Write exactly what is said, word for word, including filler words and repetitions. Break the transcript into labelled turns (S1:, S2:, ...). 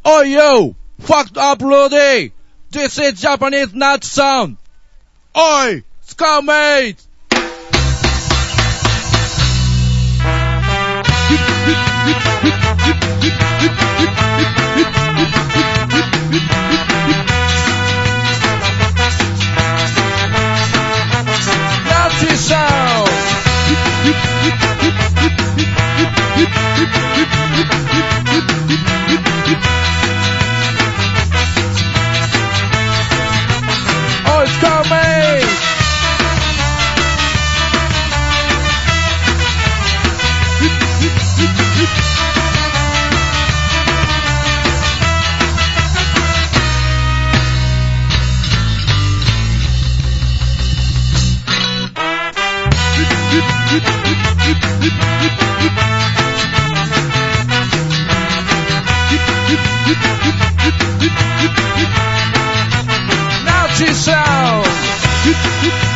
S1: Oh yo, fucked up Rudy. This is Japanese nut sound. Oi, Scoutmates. Nazi sound. Oh, it's coming! Nazi sound!